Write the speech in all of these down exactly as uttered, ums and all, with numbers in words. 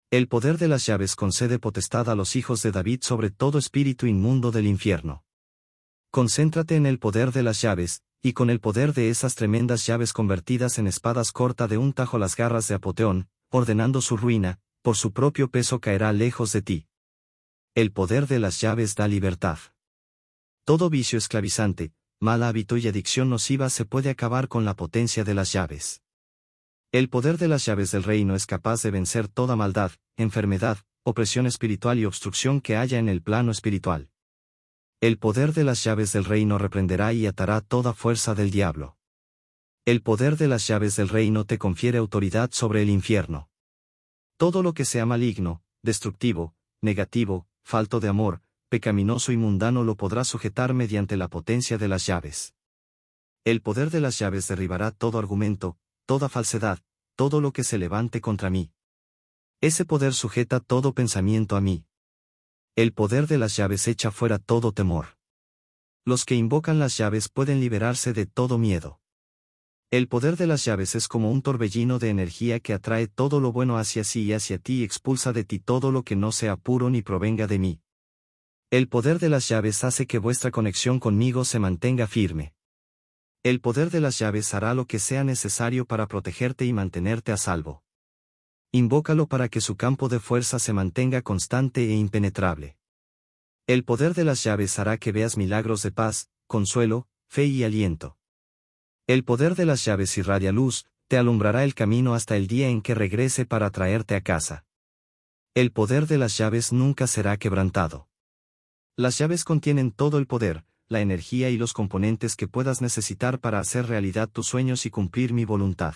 El poder de las llaves concede potestad a los hijos de David sobre todo espíritu inmundo del infierno. Concéntrate en el poder de las llaves, y con el poder de esas tremendas llaves convertidas en espadas corta de un tajo las garras de Apoteón, ordenando su ruina, por su propio peso caerá lejos de ti. El poder de las llaves da libertad. Todo vicio esclavizante, mal hábito y adicción nociva se puede acabar con la potencia de las llaves. El poder de las llaves del reino es capaz de vencer toda maldad, enfermedad, opresión espiritual y obstrucción que haya en el plano espiritual. El poder de las llaves del reino reprenderá y atará toda fuerza del diablo. El poder de las llaves del reino te confiere autoridad sobre el infierno. Todo lo que sea maligno, destructivo, negativo, falto de amor, pecaminoso y mundano lo podrá sujetar mediante la potencia de las llaves. El poder de las llaves derribará todo argumento, toda falsedad, todo lo que se levante contra mí. Ese poder sujeta todo pensamiento a mí. El poder de las llaves echa fuera todo temor. Los que invocan las llaves pueden liberarse de todo miedo. El poder de las llaves es como un torbellino de energía que atrae todo lo bueno hacia sí y hacia ti y expulsa de ti todo lo que no sea puro ni provenga de mí. El poder de las llaves hace que vuestra conexión conmigo se mantenga firme. El poder de las llaves hará lo que sea necesario para protegerte y mantenerte a salvo. Invócalo para que su campo de fuerza se mantenga constante e impenetrable. El poder de las llaves hará que veas milagros de paz, consuelo, fe y aliento. El poder de las llaves irradia luz, te alumbrará el camino hasta el día en que regrese para traerte a casa. El poder de las llaves nunca será quebrantado. Las llaves contienen todo el poder, la energía y los componentes que puedas necesitar para hacer realidad tus sueños y cumplir mi voluntad.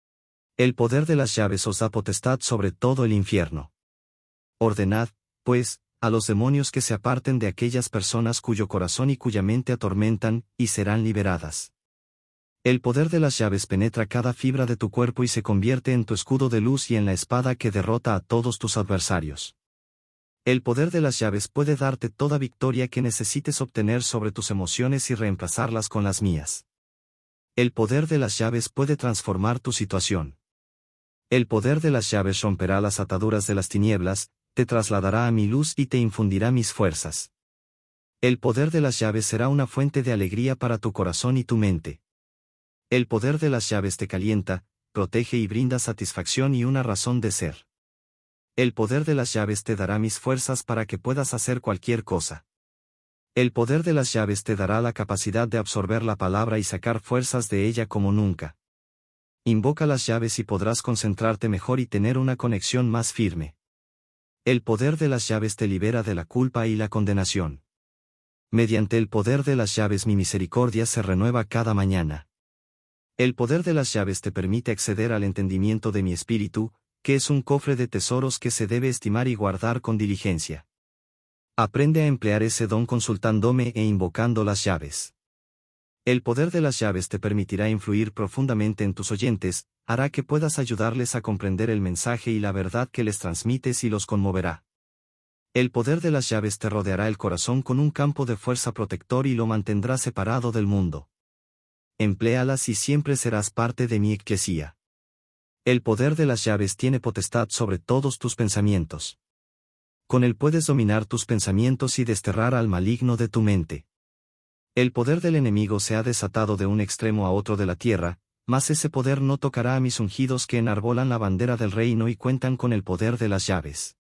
El poder de las llaves os da potestad sobre todo el infierno. Ordenad, pues, a los demonios que se aparten de aquellas personas cuyo corazón y cuya mente atormentan, y serán liberadas. El poder de las llaves penetra cada fibra de tu cuerpo y se convierte en tu escudo de luz y en la espada que derrota a todos tus adversarios. El poder de las llaves puede darte toda victoria que necesites obtener sobre tus emociones y reemplazarlas con las mías. El poder de las llaves puede transformar tu situación. El poder de las llaves romperá las ataduras de las tinieblas, te trasladará a mi luz y te infundirá mis fuerzas. El poder de las llaves será una fuente de alegría para tu corazón y tu mente. El poder de las llaves te calienta, protege y brinda satisfacción y una razón de ser. El poder de las llaves te dará mis fuerzas para que puedas hacer cualquier cosa. El poder de las llaves te dará la capacidad de absorber la palabra y sacar fuerzas de ella como nunca. Invoca las llaves y podrás concentrarte mejor y tener una conexión más firme. El poder de las llaves te libera de la culpa y la condenación. Mediante el poder de las llaves mi misericordia se renueva cada mañana. El poder de las llaves te permite acceder al entendimiento de mi espíritu, que es un cofre de tesoros que se debe estimar y guardar con diligencia. Aprende a emplear ese don consultándome e invocando las llaves. El poder de las llaves te permitirá influir profundamente en tus oyentes, hará que puedas ayudarles a comprender el mensaje y la verdad que les transmites y los conmoverá. El poder de las llaves te rodeará el corazón con un campo de fuerza protector y lo mantendrá separado del mundo. Empléalas y siempre serás parte de mi eclesía. El poder de las llaves tiene potestad sobre todos tus pensamientos. Con él puedes dominar tus pensamientos y desterrar al maligno de tu mente. El poder del enemigo se ha desatado de un extremo a otro de la tierra, mas ese poder no tocará a mis ungidos que enarbolan la bandera del reino y cuentan con el poder de las llaves.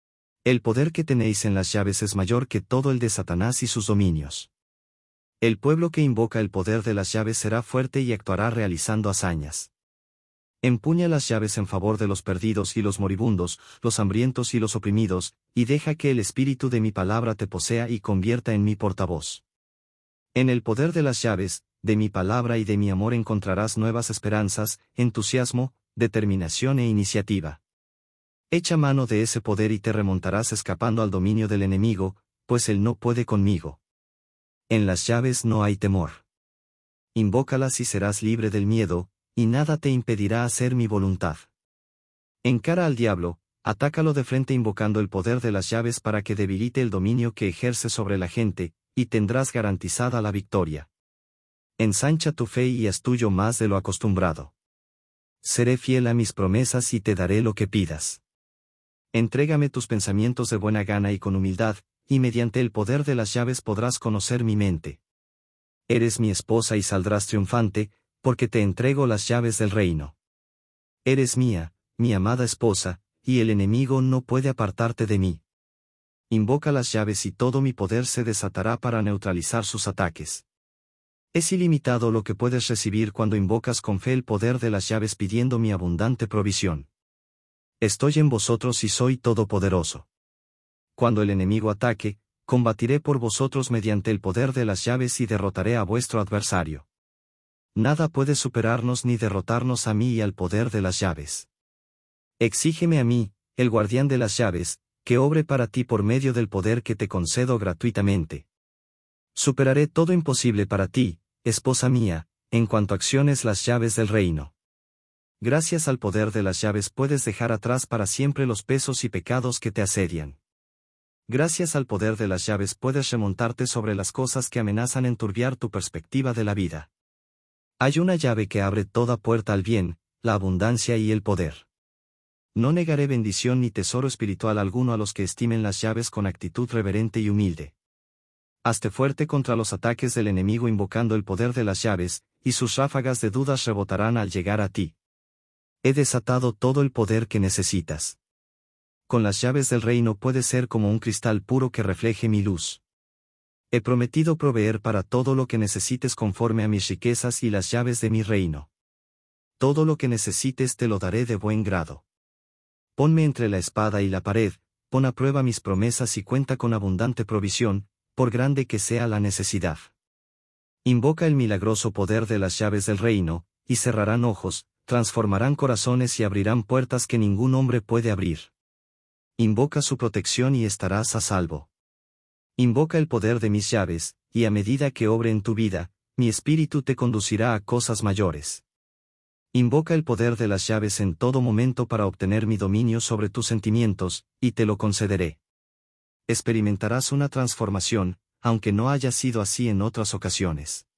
El poder que tenéis en las llaves es mayor que todo el de Satanás y sus dominios. El pueblo que invoca el poder de las llaves será fuerte y actuará realizando hazañas. Empuña las llaves en favor de los perdidos y los moribundos, los hambrientos y los oprimidos, y deja que el espíritu de mi palabra te posea y convierta en mi portavoz. En el poder de las llaves, de mi palabra y de mi amor encontrarás nuevas esperanzas, entusiasmo, determinación e iniciativa. Echa mano de ese poder y te remontarás escapando al dominio del enemigo, pues él no puede conmigo. En las llaves no hay temor. Invócalas y serás libre del miedo, y nada te impedirá hacer mi voluntad. Encara al diablo, atácalo de frente invocando el poder de las llaves para que debilite el dominio que ejerce sobre la gente, y tendrás garantizada la victoria. Ensancha tu fe y haz tuyo más de lo acostumbrado. Seré fiel a mis promesas y te daré lo que pidas. Entrégame tus pensamientos de buena gana y con humildad, y mediante el poder de las llaves podrás conocer mi mente. Eres mi esposa y saldrás triunfante, porque te entrego las llaves del reino. Eres mía, mi amada esposa, y el enemigo no puede apartarte de mí. Invoca las llaves y todo mi poder se desatará para neutralizar sus ataques. Es ilimitado lo que puedes recibir cuando invocas con fe el poder de las llaves pidiendo mi abundante provisión. Estoy en vosotros y soy todopoderoso. Cuando el enemigo ataque, combatiré por vosotros mediante el poder de las llaves y derrotaré a vuestro adversario. Nada puede superarnos ni derrotarnos a mí y al poder de las llaves. Exígeme a mí, el guardián de las llaves, que obre para ti por medio del poder que te concedo gratuitamente. Superaré todo imposible para ti, esposa mía, en cuanto acciones las llaves del reino. Gracias al poder de las llaves puedes dejar atrás para siempre los pesos y pecados que te asedian. Gracias al poder de las llaves puedes remontarte sobre las cosas que amenazan enturbiar tu perspectiva de la vida. Hay una llave que abre toda puerta al bien, la abundancia y el poder. No negaré bendición ni tesoro espiritual alguno a los que estimen las llaves con actitud reverente y humilde. Hazte fuerte contra los ataques del enemigo invocando el poder de las llaves, y sus ráfagas de dudas rebotarán al llegar a ti. He desatado todo el poder que necesitas. Con las llaves del reino puedes ser como un cristal puro que refleje mi luz. He prometido proveer para todo lo que necesites conforme a mis riquezas y las llaves de mi reino. Todo lo que necesites te lo daré de buen grado. Ponme entre la espada y la pared, pon a prueba mis promesas y cuenta con abundante provisión, por grande que sea la necesidad. Invoca el milagroso poder de las llaves del reino, y cerrarán ojos, transformarán corazones y abrirán puertas que ningún hombre puede abrir. Invoca su protección y estarás a salvo. Invoca el poder de mis llaves, y a medida que obre en tu vida, mi espíritu te conducirá a cosas mayores. Invoca el poder de las llaves en todo momento para obtener mi dominio sobre tus sentimientos, y te lo concederé. Experimentarás una transformación, aunque no haya sido así en otras ocasiones.